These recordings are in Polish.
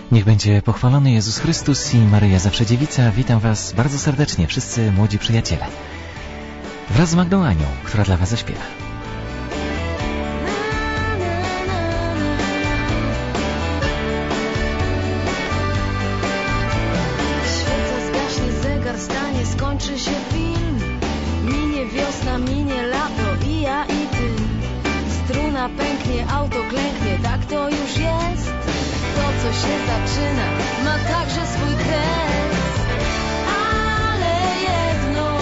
Niech będzie pochwalony Jezus Chrystus i Maryja Zawsze Dziewica. Witam Was bardzo serdecznie, wszyscy młodzi przyjaciele. Wraz z Magdą Anią, która dla Was zaśpiewa. Świeca zgaśnie, zegar stanie, skończy się film. Minie wiosna, minie lato i ja i ty. Struna pęknie, auto klęknie, tak to już jest. To, co się zaczyna, ma także swój kres. Ale jedno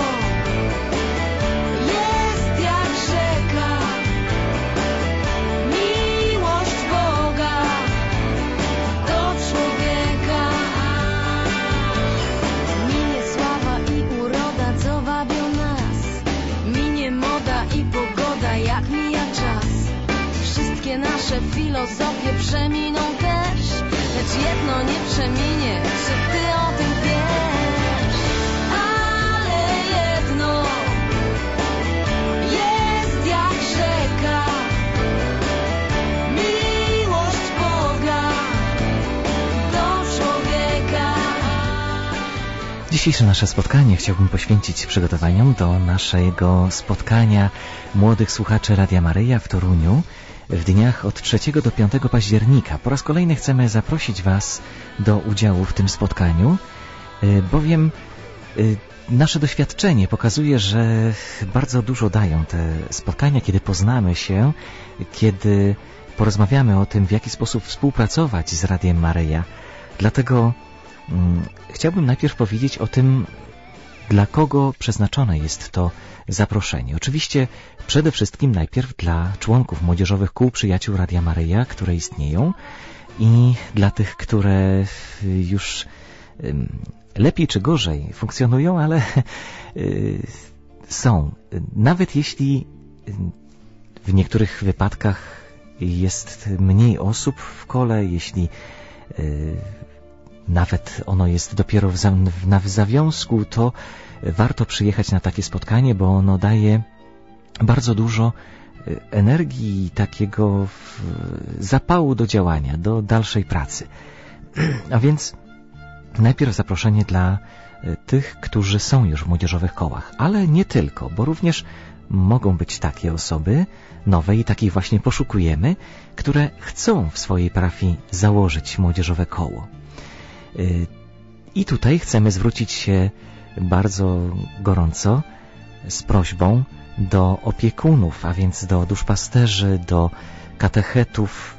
jest jak rzeka, miłość Boga do człowieka. Minie sława i uroda, co wabią nas. Minie moda i pogoda, jak mija czas. Wszystkie nasze filozofie przeminą też, lecz jedno nie przeminie, czy ty o tym wiesz? Ale jedno jest jak rzeka, miłość Boga do człowieka. Dzisiejsze nasze spotkanie chciałbym poświęcić przygotowaniom do naszego spotkania młodych słuchaczy Radia Maryja w Toruniu w dniach od 3 do 5 października. Po raz kolejny chcemy zaprosić Was do udziału w tym spotkaniu, bowiem nasze doświadczenie pokazuje, że bardzo dużo dają te spotkania, kiedy poznamy się, kiedy porozmawiamy o tym, w jaki sposób współpracować z Radiem Maryja. Dlatego chciałbym najpierw powiedzieć o tym, dla kogo przeznaczone jest to zaproszenie. Oczywiście przede wszystkim najpierw dla członków młodzieżowych kół przyjaciół Radia Maryja, które istnieją, i dla tych, które już lepiej czy gorzej funkcjonują, ale są. Nawet jeśli w niektórych wypadkach jest mniej osób w kole, jeśli nawet ono jest dopiero w zawiązku, to warto przyjechać na takie spotkanie, bo ono daje bardzo dużo energii i takiego zapału do działania, do dalszej pracy. A więc najpierw zaproszenie dla tych, którzy są już w młodzieżowych kołach, ale nie tylko, bo również mogą być takie osoby nowe i takich właśnie poszukujemy, które chcą w swojej parafii założyć młodzieżowe koło. I tutaj chcemy zwrócić się bardzo gorąco z prośbą do opiekunów, a więc do duszpasterzy, do katechetów,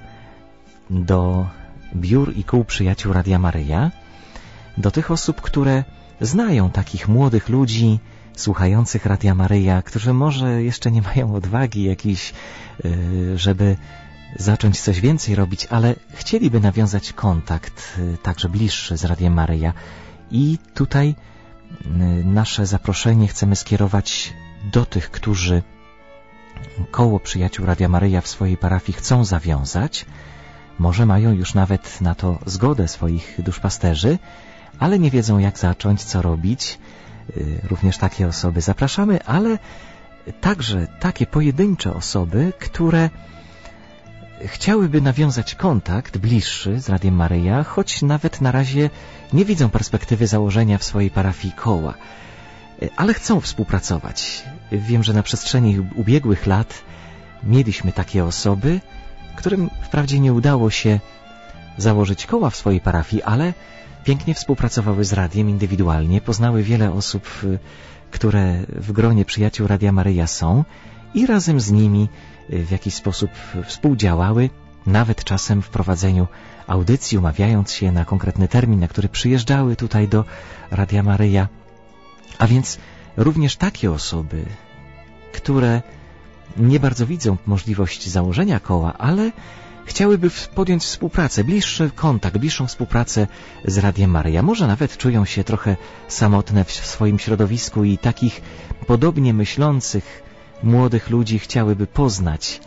do biur i kół przyjaciół Radia Maryja, do tych osób, które znają takich młodych ludzi słuchających Radia Maryja, którzy może jeszcze nie mają odwagi jakiejś, żeby zacząć coś więcej robić, ale chcieliby nawiązać kontakt także bliższy z Radiem Maryja. I tutaj nasze zaproszenie chcemy skierować do tych, którzy koło przyjaciół Radia Maryja w swojej parafii chcą zawiązać. Może mają już nawet na to zgodę swoich duszpasterzy, ale nie wiedzą, jak zacząć, co robić. Również takie osoby zapraszamy, ale także takie pojedyncze osoby, które chciałyby nawiązać kontakt bliższy z Radiem Maryja, choć nawet na razie nie widzą perspektywy założenia w swojej parafii koła, ale chcą współpracować. Wiem, że na przestrzeni ubiegłych lat mieliśmy takie osoby, którym wprawdzie nie udało się założyć koła w swojej parafii, ale pięknie współpracowały z radiem indywidualnie, poznały wiele osób, które w gronie przyjaciół Radia Maryja są i razem z nimi w jakiś sposób współdziałały, nawet czasem w prowadzeniu audycji, umawiając się na konkretny termin, na który przyjeżdżały tutaj do Radia Maryja. A więc również takie osoby, które nie bardzo widzą możliwości założenia koła, ale chciałyby podjąć współpracę, bliższy kontakt, bliższą współpracę z Radiem Maryja. Może nawet czują się trochę samotne w swoim środowisku i takich podobnie myślących młodych ludzi chciałyby poznać.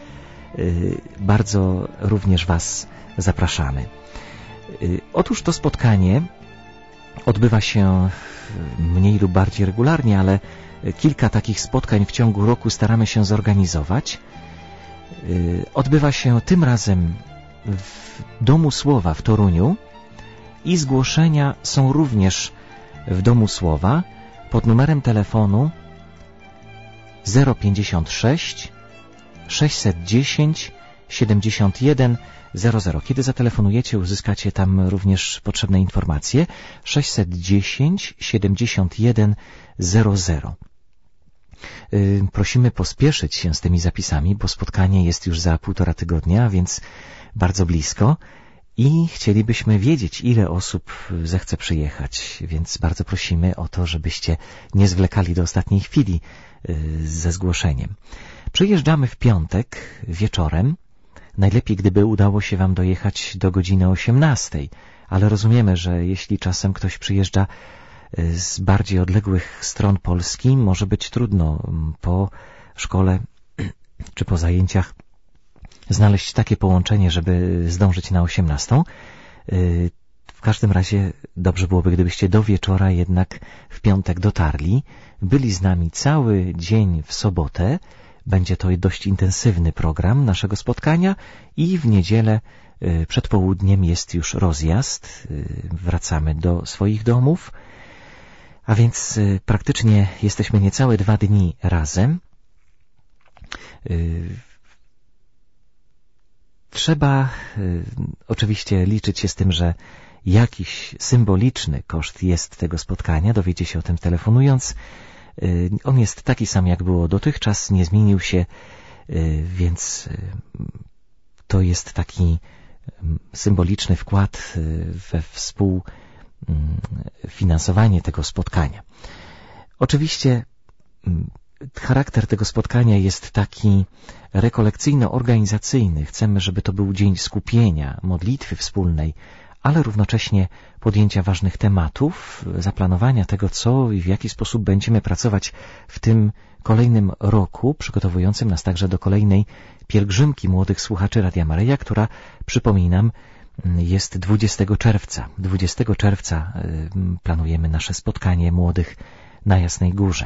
Bardzo również Was zapraszamy. Otóż to spotkanie odbywa się mniej lub bardziej regularnie, ale kilka takich spotkań w ciągu roku staramy się zorganizować. Odbywa się tym razem w Domu Słowa w Toruniu, i zgłoszenia są również w Domu Słowa pod numerem telefonu 056 610 71 00. Kiedy zatelefonujecie, uzyskacie tam również potrzebne informacje. 610 71 00. Prosimy pospieszyć się z tymi zapisami, bo spotkanie jest już za 1,5 tygodnia, więc bardzo blisko i chcielibyśmy wiedzieć, ile osób zechce przyjechać, więc bardzo prosimy o to, żebyście nie zwlekali do ostatniej chwili ze zgłoszeniem. Przyjeżdżamy w piątek wieczorem. Najlepiej, gdyby udało się Wam dojechać do godziny 18, ale rozumiemy, że jeśli czasem ktoś przyjeżdża z bardziej odległych stron Polski, może być trudno po szkole czy po zajęciach znaleźć takie połączenie, żeby zdążyć na 18. W każdym razie dobrze byłoby, gdybyście do wieczora jednak w piątek dotarli, byli z nami cały dzień w sobotę. Będzie to dość intensywny program naszego spotkania i w niedzielę przed południem jest już rozjazd. Wracamy do swoich domów, a więc praktycznie jesteśmy niecałe 2 dni razem. Trzeba oczywiście liczyć się z tym, że jakiś symboliczny koszt jest tego spotkania. Dowiecie się o tym telefonując. On jest taki sam, jak było dotychczas, nie zmienił się, więc to jest taki symboliczny wkład we współfinansowanie tego spotkania. Oczywiście charakter tego spotkania jest taki rekolekcyjno-organizacyjny. Chcemy, żeby to był dzień skupienia, modlitwy wspólnej, ale równocześnie podjęcia ważnych tematów, zaplanowania tego, co i w jaki sposób będziemy pracować w tym kolejnym roku, przygotowującym nas także do kolejnej pielgrzymki młodych słuchaczy Radia Maryja, która, przypominam, jest 20 czerwca. 20 czerwca planujemy nasze spotkanie młodych na Jasnej Górze.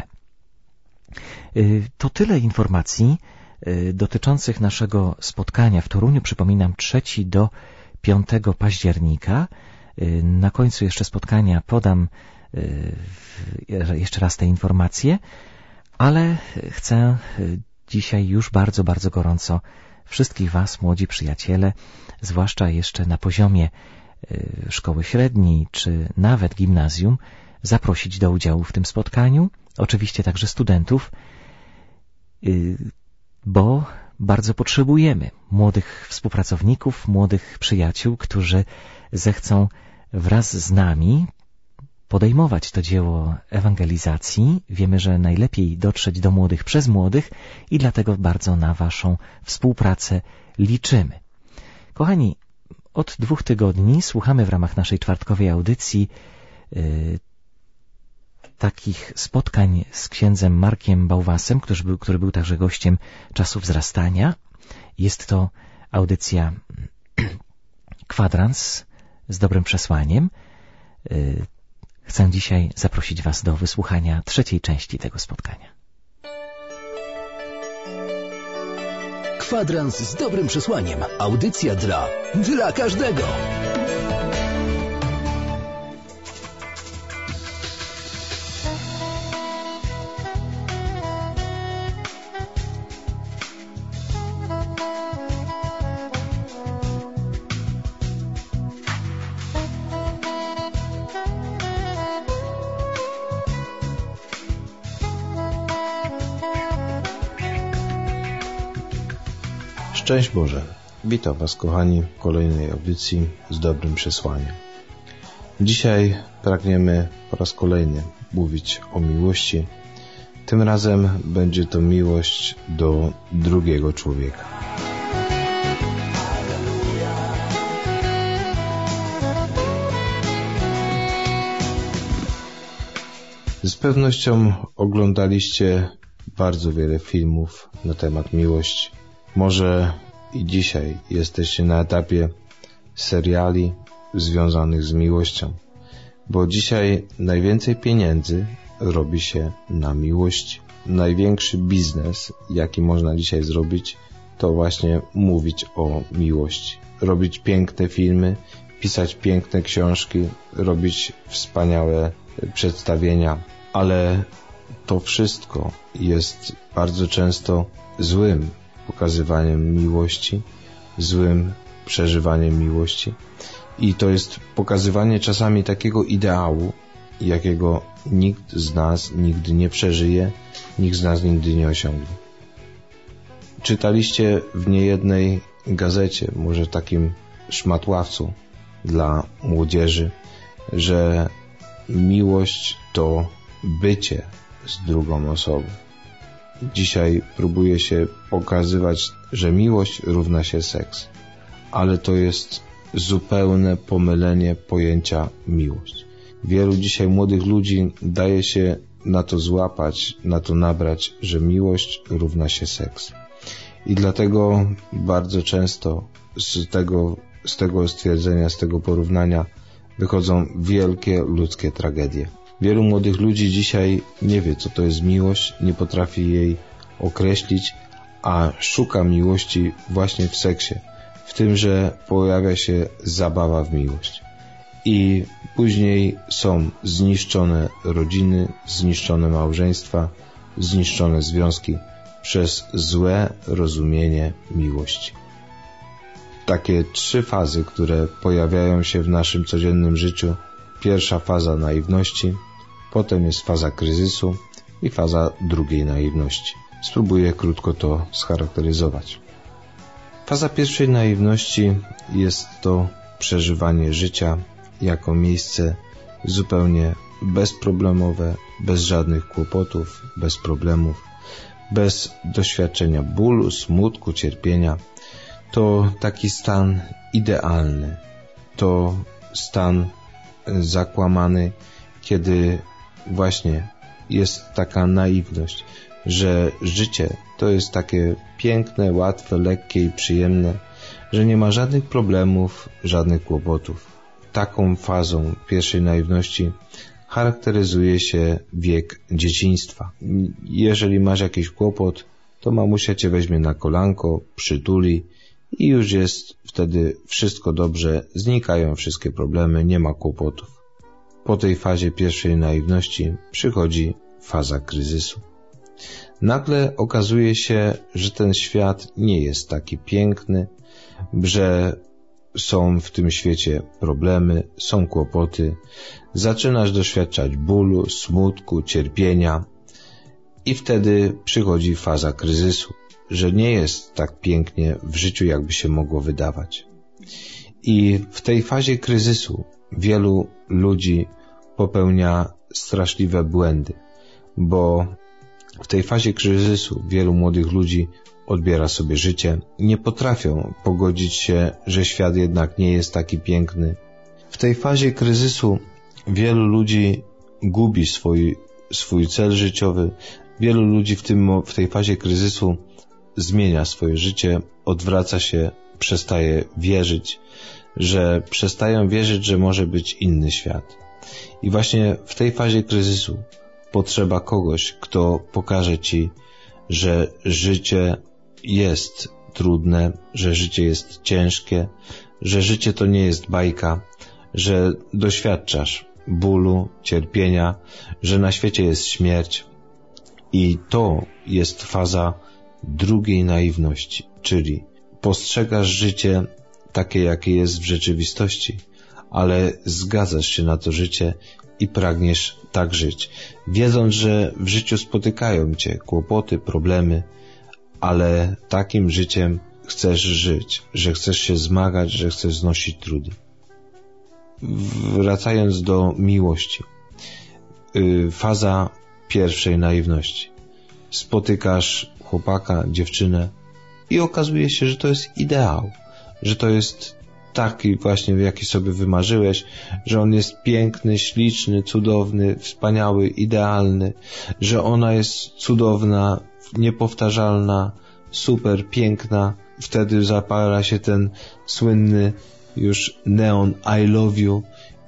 To tyle informacji dotyczących naszego spotkania w Toruniu. Przypominam, 3 do 5 października. Na końcu jeszcze spotkania podam jeszcze raz te informacje, ale chcę dzisiaj już bardzo, bardzo gorąco wszystkich Was, młodzi przyjaciele, zwłaszcza jeszcze na poziomie szkoły średniej czy nawet gimnazjum, zaprosić do udziału w tym spotkaniu. Oczywiście także studentów, bo bardzo potrzebujemy młodych współpracowników, młodych przyjaciół, którzy zechcą wraz z nami podejmować to dzieło ewangelizacji. Wiemy, że najlepiej dotrzeć do młodych przez młodych i dlatego bardzo na Waszą współpracę liczymy. Kochani, od 2 tygodni słuchamy w ramach naszej czwartkowej audycji takich spotkań z księdzem Markiem Bałwasem, który był także gościem Czasu Wzrastania. Jest to audycja Kwadrans z dobrym przesłaniem. Chcę dzisiaj zaprosić Was do wysłuchania 3. części tego spotkania. Kwadrans z dobrym przesłaniem. Audycja dla każdego. Szczęść Boże! Witam Was, kochani, w kolejnej audycji z dobrym przesłaniem. Dzisiaj pragniemy po raz kolejny mówić o miłości. Tym razem będzie to miłość do drugiego człowieka. Z pewnością oglądaliście bardzo wiele filmów na temat miłości. Może i dzisiaj jesteście na etapie seriali związanych z miłością, bo dzisiaj najwięcej pieniędzy robi się na miłości. Największy biznes, jaki można dzisiaj zrobić, to właśnie mówić o miłości. Robić piękne filmy, pisać piękne książki, robić wspaniałe przedstawienia, ale to wszystko jest bardzo często złym pokazywaniem miłości, złym przeżywaniem miłości i to jest pokazywanie czasami takiego ideału, jakiego nikt z nas nigdy nie przeżyje, nikt z nas nigdy nie osiągnie. Czytaliście w niejednej gazecie, może takim szmatławcu dla młodzieży, że miłość to bycie z drugą osobą. Dzisiaj próbuje się pokazywać, że miłość równa się seks, ale to jest zupełne pomylenie pojęcia miłość. Wielu dzisiaj młodych ludzi daje się na to złapać, na to nabrać, że miłość równa się seks. I dlatego bardzo często z tego stwierdzenia, z tego porównania wychodzą wielkie ludzkie tragedie. Wielu młodych ludzi dzisiaj nie wie, co to jest miłość, nie potrafi jej określić, a szuka miłości właśnie w seksie, w tym, że pojawia się zabawa w miłość. I później są zniszczone rodziny, zniszczone małżeństwa, zniszczone związki przez złe rozumienie miłości. Takie 3 fazy, które pojawiają się w naszym codziennym życiu. Pierwsza faza naiwności, potem jest faza kryzysu i faza drugiej naiwności. Spróbuję krótko to scharakteryzować. Faza pierwszej naiwności jest to przeżywanie życia jako miejsce zupełnie bezproblemowe, bez żadnych kłopotów, bez problemów, bez doświadczenia bólu, smutku, cierpienia. To taki stan idealny, to stan zakłamany, kiedy właśnie jest taka naiwność, że życie to jest takie piękne, łatwe, lekkie i przyjemne, że nie ma żadnych problemów, żadnych kłopotów. Taką fazą pierwszej naiwności charakteryzuje się wiek dzieciństwa. Jeżeli masz jakiś kłopot, to mamusia cię weźmie na kolanko, przytuli i już jest wtedy wszystko dobrze, znikają wszystkie problemy, nie ma kłopotów. Po tej fazie pierwszej naiwności przychodzi faza kryzysu. Nagle okazuje się, że ten świat nie jest taki piękny, że są w tym świecie problemy, są kłopoty, zaczynasz doświadczać bólu, smutku, cierpienia i wtedy przychodzi faza kryzysu, że nie jest tak pięknie w życiu, jakby się mogło wydawać. I w tej fazie kryzysu wielu ludzi popełnia straszliwe błędy, bo w tej fazie kryzysu wielu młodych ludzi odbiera sobie życie, nie potrafią pogodzić się, że świat jednak nie jest taki piękny. W tej fazie kryzysu wielu ludzi gubi swój cel życiowy, wielu ludzi w tej fazie kryzysu zmienia swoje życie, odwraca się, przestają wierzyć, że może być inny świat. I właśnie w tej fazie kryzysu potrzeba kogoś, kto pokaże ci, że życie jest trudne, że życie jest ciężkie, że życie to nie jest bajka, że doświadczasz bólu, cierpienia, że na świecie jest śmierć. I to jest faza drugiej naiwności, czyli postrzegasz życie takie, jakie jest w rzeczywistości, ale zgadzasz się na to życie i pragniesz tak żyć, wiedząc, że w życiu spotykają cię kłopoty, problemy, ale takim życiem chcesz żyć, że chcesz się zmagać, że chcesz znosić trudy. Wracając do miłości, faza pierwszej naiwności. Spotykasz chłopaka, dziewczynę i okazuje się, że to jest ideał, że to jest taki właśnie, jaki sobie wymarzyłeś, że on jest piękny, śliczny, cudowny, wspaniały, idealny, że ona jest cudowna, niepowtarzalna, super, piękna. Wtedy zapala się ten słynny już neon I love you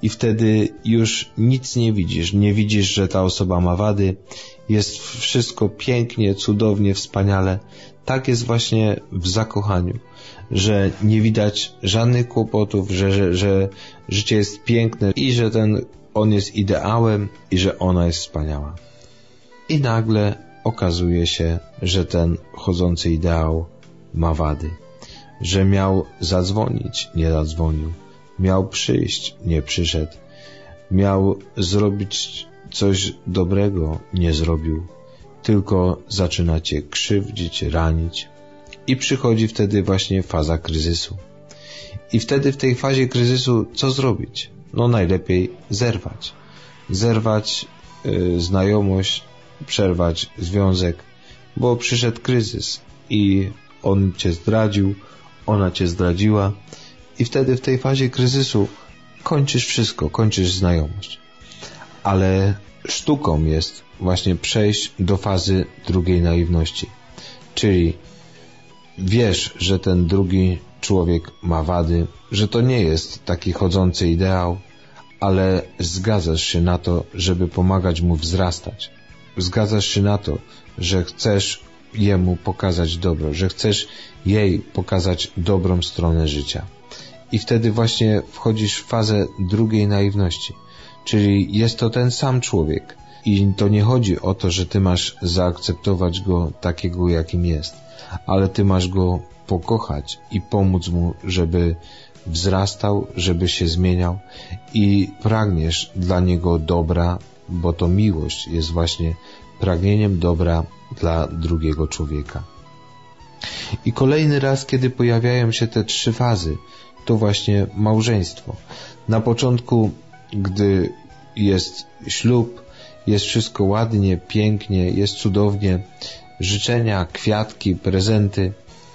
i wtedy już nic nie widzisz. Nie widzisz, że ta osoba ma wady. Jest wszystko pięknie, cudownie, wspaniale. Tak jest właśnie w zakochaniu, że nie widać żadnych kłopotów, że życie jest piękne i że on jest ideałem i że ona jest wspaniała. I nagle okazuje się, że ten chodzący ideał ma wady. Że miał zadzwonić, nie zadzwonił. Miał przyjść, nie przyszedł. Miał zrobić coś dobrego, nie zrobił. Tylko zaczyna cię krzywdzić, ranić. I przychodzi wtedy właśnie faza kryzysu. I wtedy w tej fazie kryzysu co zrobić? No najlepiej zerwać. Zerwać znajomość, przerwać związek, bo przyszedł kryzys i on cię zdradził, ona cię zdradziła i wtedy w tej fazie kryzysu kończysz wszystko, kończysz znajomość. Ale sztuką jest właśnie przejść do fazy drugiej naiwności, czyli wiesz, że ten drugi człowiek ma wady, że to nie jest taki chodzący ideał, ale zgadzasz się na to, żeby pomagać mu wzrastać. Zgadzasz się na to, że chcesz jemu pokazać dobro, że chcesz jej pokazać dobrą stronę życia. I wtedy właśnie wchodzisz w fazę drugiej naiwności, czyli jest to ten sam człowiek i to nie chodzi o to, że ty masz zaakceptować go takiego, jakim jest, ale ty masz go pokochać i pomóc mu, żeby wzrastał, żeby się zmieniał i pragniesz dla niego dobra, bo to miłość jest właśnie pragnieniem dobra dla drugiego człowieka. I kolejny raz, kiedy pojawiają się te trzy fazy, to właśnie małżeństwo. Na początku, gdy jest ślub, jest wszystko ładnie, pięknie, jest cudownie, życzenia, kwiatki, prezenty,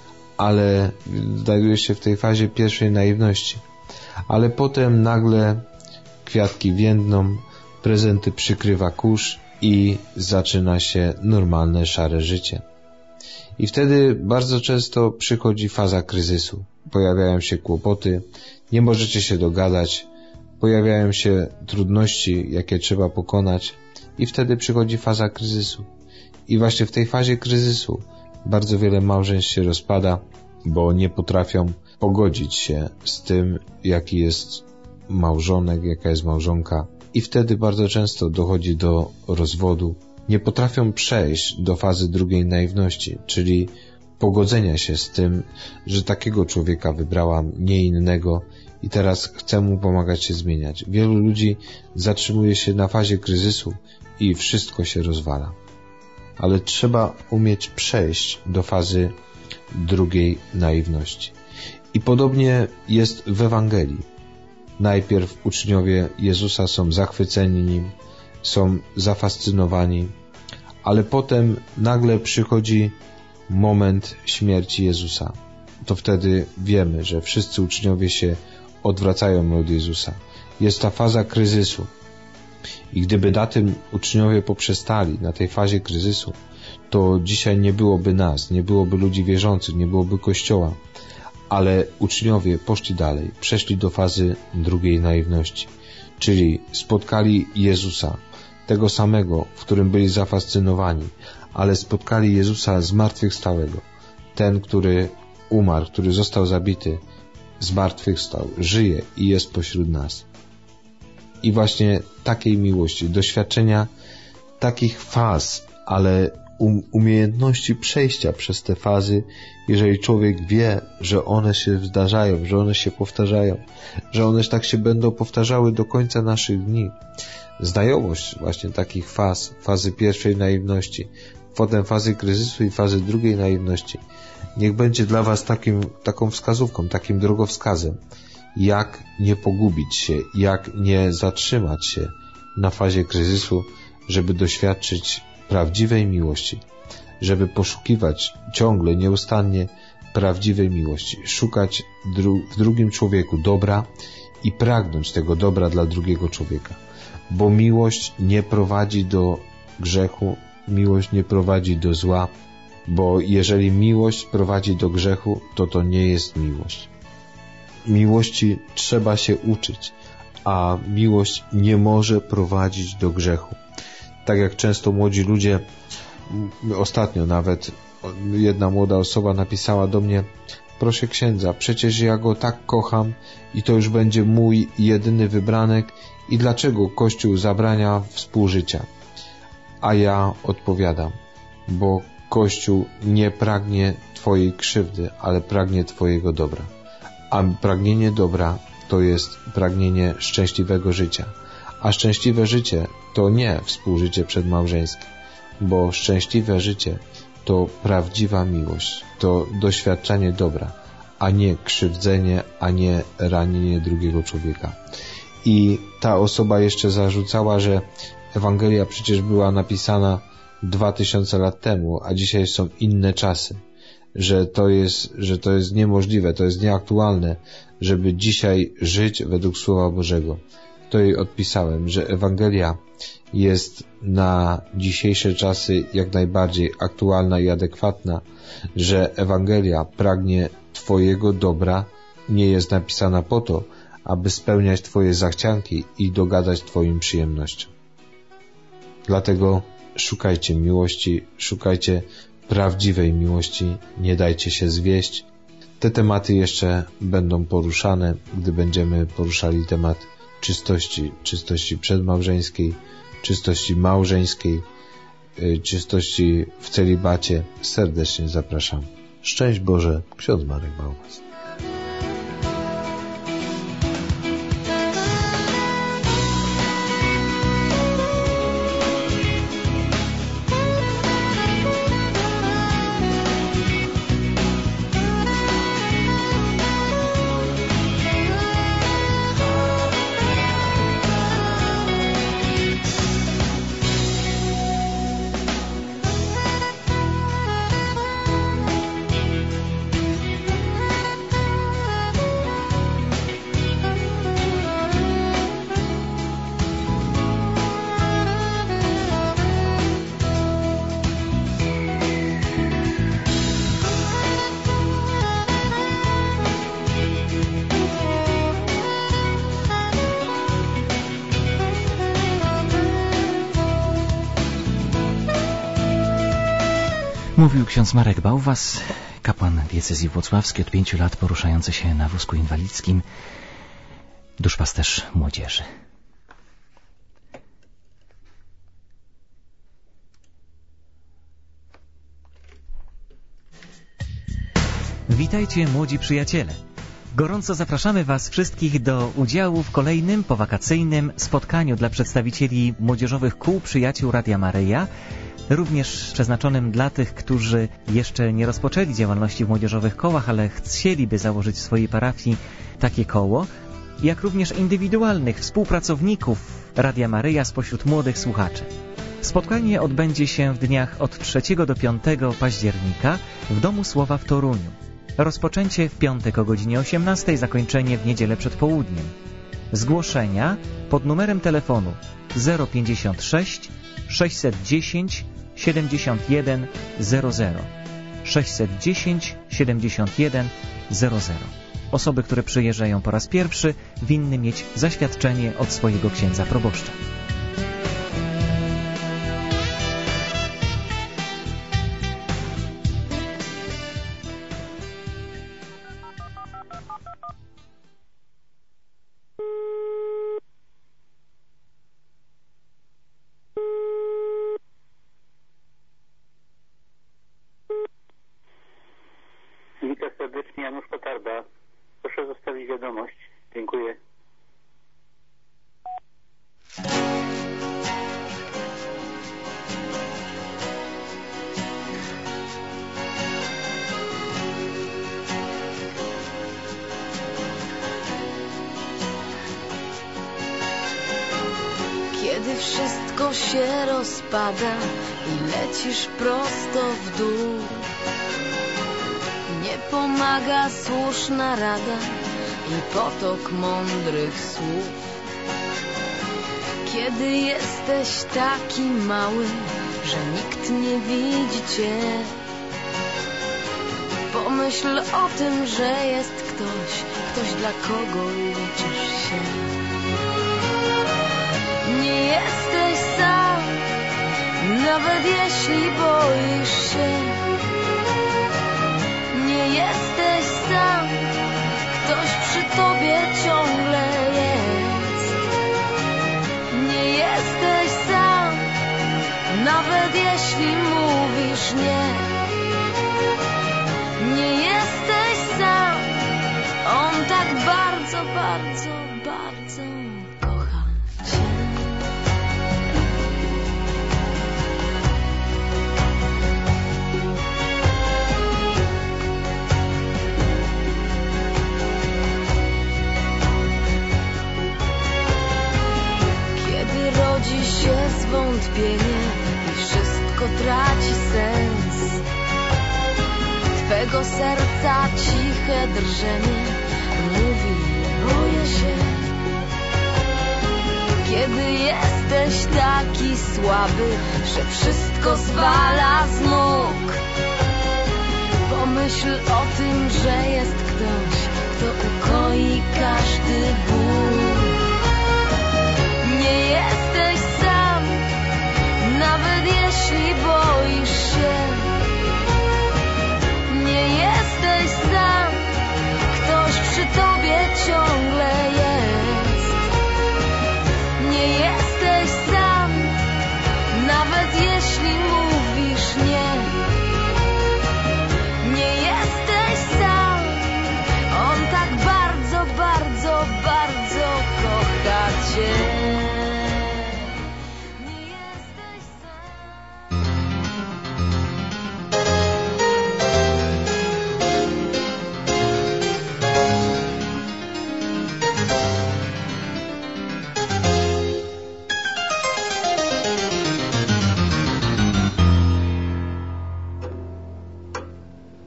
ale znajduje się w tej fazie pierwszej naiwności. Ale potem nagle kwiatki więdną, prezenty przykrywa kurz i zaczyna się normalne, szare życie. I wtedy bardzo często przychodzi faza kryzysu. Pojawiają się kłopoty, nie możecie się dogadać, pojawiają się trudności, jakie trzeba pokonać i wtedy przychodzi faza kryzysu. I właśnie w tej fazie kryzysu bardzo wiele małżeństw się rozpada, bo nie potrafią pogodzić się z tym, jaki jest małżonek, jaka jest małżonka. I wtedy bardzo często dochodzi do rozwodu. Nie potrafią przejść do fazy drugiej naiwności, czyli pogodzenia się z tym, że takiego człowieka wybrałam, nie innego i teraz chcę mu pomagać się zmieniać. Wielu ludzi zatrzymuje się na fazie kryzysu i wszystko się rozwala. Ale trzeba umieć przejść do fazy drugiej naiwności. I podobnie jest w Ewangelii. Najpierw uczniowie Jezusa są zachwyceni Nim, są zafascynowani, ale potem nagle przychodzi moment śmierci Jezusa. To wtedy wiemy, że wszyscy uczniowie się odwracają od Jezusa. Jest ta faza kryzysu. I gdyby na tym uczniowie poprzestali, na tej fazie kryzysu, to dzisiaj nie byłoby nas, nie byłoby ludzi wierzących, nie byłoby Kościoła. Ale uczniowie poszli dalej, przeszli do fazy drugiej naiwności, czyli spotkali Jezusa, tego samego, w którym byli zafascynowani, ale spotkali Jezusa zmartwychwstałego, ten, który umarł, który został zabity, zmartwychwstał, żyje i jest pośród nas. I właśnie takiej miłości, doświadczenia takich faz, ale umiejętności przejścia przez te fazy, jeżeli człowiek wie, że one się zdarzają, że one się powtarzają, że one tak się będą powtarzały do końca naszych dni. Znajomość właśnie takich faz, fazy pierwszej naiwności, potem fazy kryzysu i fazy drugiej naiwności, niech będzie dla Was taką wskazówką, takim drogowskazem, jak nie pogubić się, jak nie zatrzymać się na fazie kryzysu, żeby doświadczyć prawdziwej miłości, żeby poszukiwać ciągle, nieustannie prawdziwej miłości, szukać w drugim człowieku dobra i pragnąć tego dobra dla drugiego człowieka. Bo miłość nie prowadzi do grzechu, miłość nie prowadzi do zła, bo jeżeli miłość prowadzi do grzechu, to nie jest miłość. Miłości trzeba się uczyć, a miłość nie może prowadzić do grzechu. Tak jak często młodzi ludzie, ostatnio nawet jedna młoda osoba napisała do mnie: proszę księdza, przecież ja go tak kocham i to już będzie mój jedyny wybranek i dlaczego Kościół zabrania współżycia? A ja odpowiadam: bo Kościół nie pragnie Twojej krzywdy, ale pragnie Twojego dobra. A pragnienie dobra to jest pragnienie szczęśliwego życia. A szczęśliwe życie to nie współżycie przedmałżeńskie, bo szczęśliwe życie to prawdziwa miłość, to doświadczanie dobra, a nie krzywdzenie, a nie ranienie drugiego człowieka. I ta osoba jeszcze zarzucała, że Ewangelia przecież była napisana 2000 lat temu, a dzisiaj są inne czasy, że to jest niemożliwe, to jest nieaktualne, żeby dzisiaj żyć według Słowa Bożego. To jej odpisałem, że Ewangelia jest na dzisiejsze czasy jak najbardziej aktualna i adekwatna, że Ewangelia pragnie Twojego dobra, nie jest napisana po to, aby spełniać Twoje zachcianki i dogadać Twoim przyjemnościom. Dlatego szukajcie miłości, szukajcie prawdziwej miłości, nie dajcie się zwieść. Te tematy jeszcze będą poruszane, gdy będziemy poruszali temat czystości przedmałżeńskiej, czystości małżeńskiej, czystości w celibacie. Serdecznie zapraszam. Szczęść Boże, ksiądz Marek Bałwas. Mówił ksiądz Marek Bałwas, kapłan diecezji włocławskiej, od 5 lat poruszający się na wózku inwalidzkim, duszpasterz młodzieży. Witajcie, młodzi przyjaciele. Gorąco zapraszamy Was wszystkich do udziału w kolejnym powakacyjnym spotkaniu dla przedstawicieli młodzieżowych kół przyjaciół Radia Maryja, również przeznaczonym dla tych, którzy jeszcze nie rozpoczęli działalności w młodzieżowych kołach, ale chcieliby założyć w swojej parafii takie koło, jak również indywidualnych współpracowników Radia Maryja spośród młodych słuchaczy. Spotkanie odbędzie się w dniach od 3 do 5 października w Domu Słowa w Toruniu. Rozpoczęcie w piątek o godzinie 18, zakończenie w niedzielę przed południem. Zgłoszenia pod numerem telefonu 056 610 71 00 610 71 00. Osoby, które przyjeżdżają po raz pierwszy, winny mieć zaświadczenie od swojego księdza proboszcza. Witam serdecznie, Janusz Kotarda. Proszę zostawić wiadomość. Dziękuję. Kiedy wszystko się rozpada i lecisz prosto w dół, nie pomaga słuszna rada i potok mądrych słów. Kiedy jesteś taki mały, że nikt nie widzi cię, pomyśl o tym, że jest ktoś, dla kogo liczysz się. Nie jesteś sam, nawet jeśli boisz się. Nie jesteś sam, ktoś przy tobie ciągle jest. Nie jesteś sam, nawet jeśli mówisz nie. Nie jesteś sam, on tak bardzo, bardzo, bardzo kocha cię. Kiedy rodzi się zwątpienie i wszystko traci sens, twego serca ciche drżenie mówi: boję się. Kiedy jesteś taki słaby, że wszystko zwala z nóg, pomyśl o tym, że jest